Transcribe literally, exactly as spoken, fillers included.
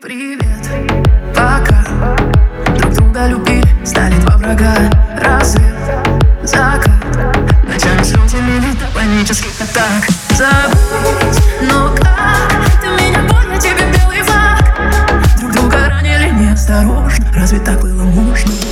Привет, пока. Друг друга любили, стали два врага. Рассвет, закат, ночами слезы лились до панических атак. Забыть, но как? Ты меня понял, я тебе белый флаг. Друг друга ранили неосторожно. Разве так было можно?